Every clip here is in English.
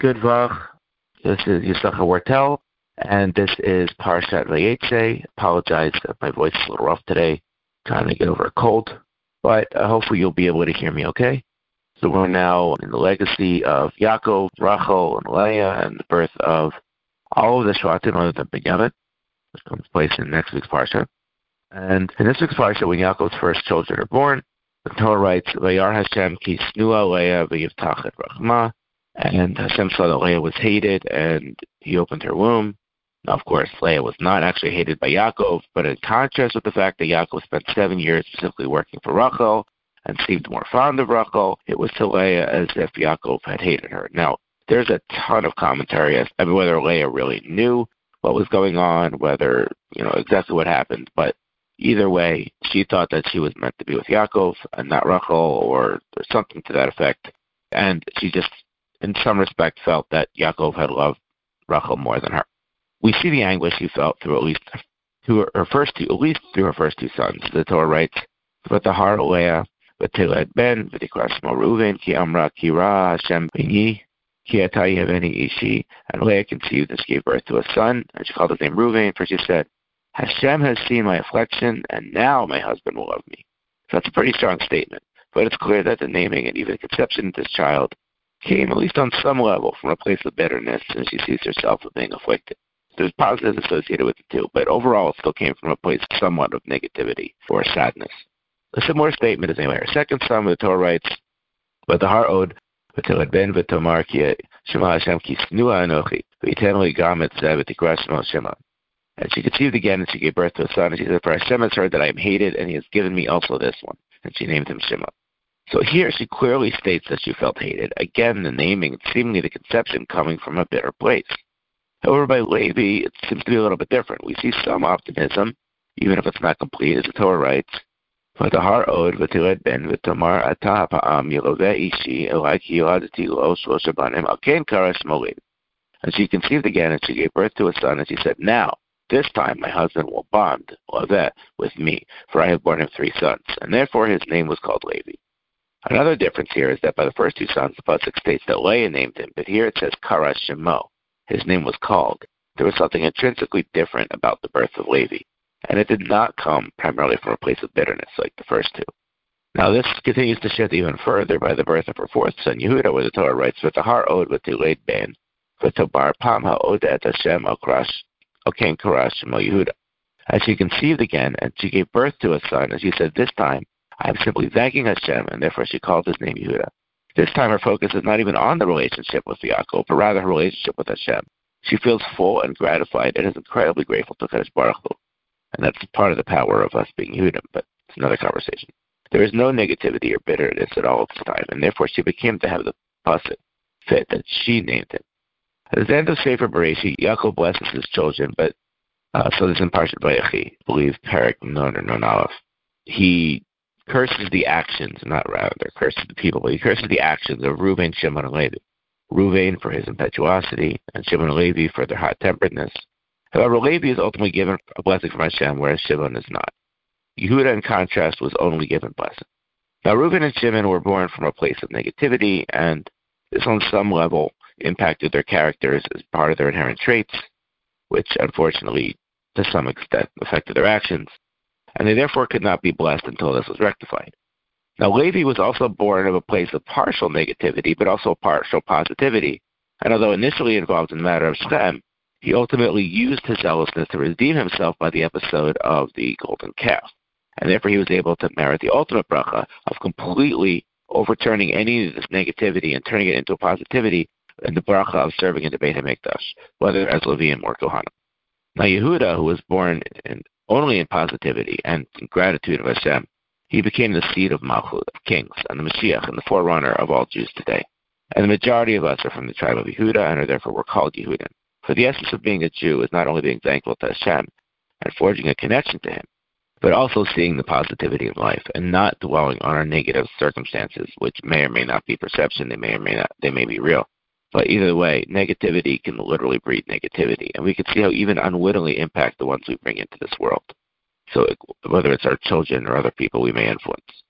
Good Vach. This is Yisachar Wartel, and this is Parshat Vayetze. Apologize if my voice is a little rough today. Trying to get over a cold, but hopefully you'll be able to hear me okay. So we're now in the legacy of Yaakov, Rachel, and Leah, and the birth of all of the Shvatim other than Binyamin, which comes place in next week's Parsha. And in this week's Parsha, when Yaakov's first children are born, the Torah writes, Vayar Hashem ki snua Leah v'yivtach et rachma. And Hashem saw that Leah was hated, and he opened her womb. Now, of course, Leah was not actually hated by Yaakov, but in contrast with the fact that Yaakov spent 7 years specifically working for Rachel and seemed more fond of Rachel, it was to Leah as if Yaakov had hated her. Now, there's a ton of commentary as to whether Leah really knew what was going on, whether, exactly what happened, but either way, she thought that she was meant to be with Yaakov and not Rachel, or something to that effect, and she just, in some respect, felt that Yaakov had loved Rachel more than her. We see the anguish she felt through at least through her first two sons. The Torah writes, "V'tahar Leah v'tiled ben v'tikra shmo Reuven ki amra ki ra Hashem b'ni ki ata yeveni ishi." And Leah conceived and she gave birth to a son, and she called his name Reuven, for she said, "Hashem has seen my affliction, and now my husband will love me." So that's a pretty strong statement, but it's clear that the naming and even the conception of this child came, at least on some level, from a place of bitterness, and she sees herself as being afflicted. There's positives associated with it too, but overall it still came from a place somewhat of negativity or sadness. A similar statement is made by her second son, where the Torah writes, "V'tahar od v'tiled ben v'tomar ki shema Hashem ki snua anochi v'yiten li gam et zeh v'tikra shmo Shema." And she conceived again, and she gave birth to a son, and she said, "For Hashem has heard that I am hated, and he has given me also this one." And she named him Shema. So here she clearly states that she felt hated. Again, the naming and seemingly the conception coming from a bitter place. However, by Levi, it seems to be a little bit different. We see some optimism, even if it's not complete, as the Torah writes, "V'tahar od v'tiled ben v'tomar ata ha'am yeloveh ishi elai ki yoladati lo shlosha banim al ken kara shmo Levi." And she conceived again, and she gave birth to a son, and she said, "Now, this time my husband will bond, Laveh, with me, for I have borne him 3 sons." And therefore his name was called Levi. Another difference here is that by the first 2 sons, the pasuk states that Leah named him, but here it says Kara Shemo. His name was called. There was something intrinsically different about the birth of Levi, and it did not come primarily from a place of bitterness like the first 2. Now this continues to shift even further by the birth of her 4th son, Yehuda, where the Torah writes, "V'tahar od v'tiled ben v'tobar pam ha'od et Hashem al ken karash shemo Yehuda." And she conceived again, and she gave birth to a son, and she said, "This time I am simply thanking Hashem," and therefore she called his name Yehuda. This time her focus is not even on the relationship with Yaakov, but rather her relationship with Hashem. She feels full and gratified and is incredibly grateful to Kadosh Baruch Hu. And that's part of the power of us being Yehudim, but it's another conversation. There is no negativity or bitterness at all at this time, and therefore she became to have the pasuk fit that she named him. At the end of Sefer Bereshit, Yaakov blesses his children, but so this in Parshat Vayechi, I believe Perek Non or Non Aleph. He curses the actions, not rather curses the people, but he curses the actions of Reuven, Shimon, and Levi. Reuven for his impetuosity, and Shimon and Levi for their hot-temperedness. However, Levi is ultimately given a blessing from Hashem, whereas Shimon is not. Yehuda, in contrast, was only given blessing. Now, Reuven and Shimon were born from a place of negativity, and this on some level impacted their characters as part of their inherent traits, which unfortunately, to some extent, affected their actions. And they therefore could not be blessed until this was rectified. Now, Levi was also born of a place of partial negativity, but also partial positivity. And although initially involved in the matter of Shechem, he ultimately used his zealousness to redeem himself by the episode of the golden calf. And therefore he was able to merit the ultimate bracha of completely overturning any of this negativity and turning it into a positivity in the bracha of serving in the Beit HaMikdash, whether as Leviim or Kohanim. Now, Yehuda, who was born only in positivity and in gratitude of Hashem, he became the seed of Malchut, of kings, and the Mashiach, and the forerunner of all Jews today. And the majority of us are from the tribe of Yehuda, and are therefore we're called Yehudim. For the essence of being a Jew is not only being thankful to Hashem and forging a connection to Him, but also seeing the positivity of life and not dwelling on our negative circumstances, which may or may not be perception, they may be real. But either way, negativity can literally breed negativity, and we can see how even unwittingly impact the ones we bring into this world. So whether it's our children or other people we may influence.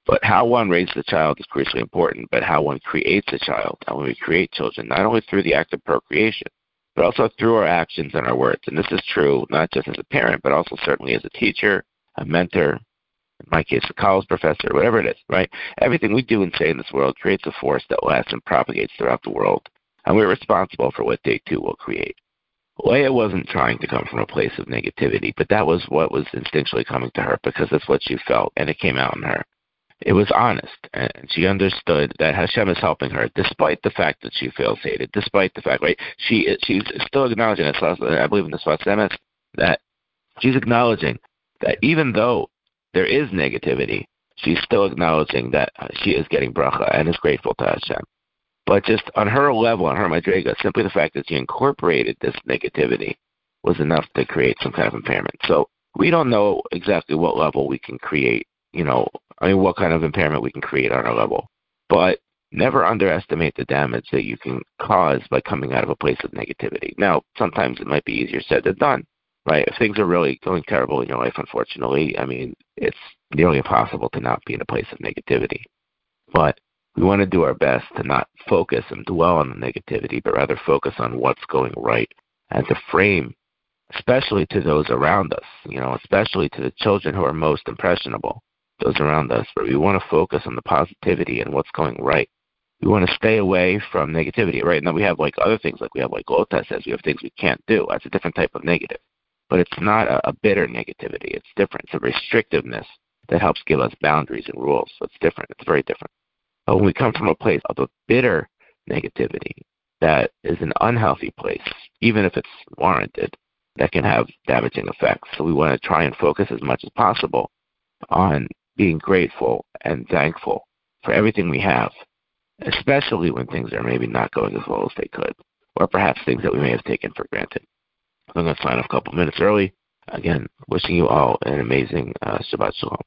But how one raises a child is crucially important, but how one creates a child, how we create children, not only through the act of procreation, but also through our actions and our words. And this is true not just as a parent, but also certainly as a teacher, a mentor, in my case, a college professor, whatever it is, right? Everything we do and say in this world creates a force that lasts and propagates throughout the world. And we're responsible for what they too will create. Leah wasn't trying to come from a place of negativity, but that was what was instinctually coming to her because that's what she felt, and it came out in her. It was honest, and she understood that Hashem is helping her, despite the fact that she feels hated, despite the fact, right? She's still acknowledging, I believe in the Sfas Emes, that she's acknowledging that even though there is negativity, she's still acknowledging that she is getting bracha and is grateful to Hashem. But just on her level, on her madrega, simply the fact that she incorporated this negativity was enough to create some kind of impairment. So we don't know exactly what level we can create, what kind of impairment we can create on our level. But never underestimate the damage that you can cause by coming out of a place of negativity. Now, sometimes it might be easier said than done, right? If things are really going terrible in your life, unfortunately, it's nearly impossible to not be in a place of negativity. But we want to do our best to not focus and dwell on the negativity, but rather focus on what's going right and to frame, especially to those around us, especially to the children who are most impressionable, those around us, but we want to focus on the positivity and what's going right. We want to stay away from negativity, right? And then we have other things, we have Lota says, we have things we can't do. That's a different type of negative. But it's not a bitter negativity. It's different. It's a restrictiveness that helps give us boundaries and rules. So it's different. It's very different. But when we come from a place of a bitter negativity, that is an unhealthy place, even if it's warranted, that can have damaging effects. So we want to try and focus as much as possible on being grateful and thankful for everything we have, especially when things are maybe not going as well as they could, or perhaps things that we may have taken for granted. I'm going to sign off a couple minutes early. Again, wishing you all an amazing Shabbat Shalom.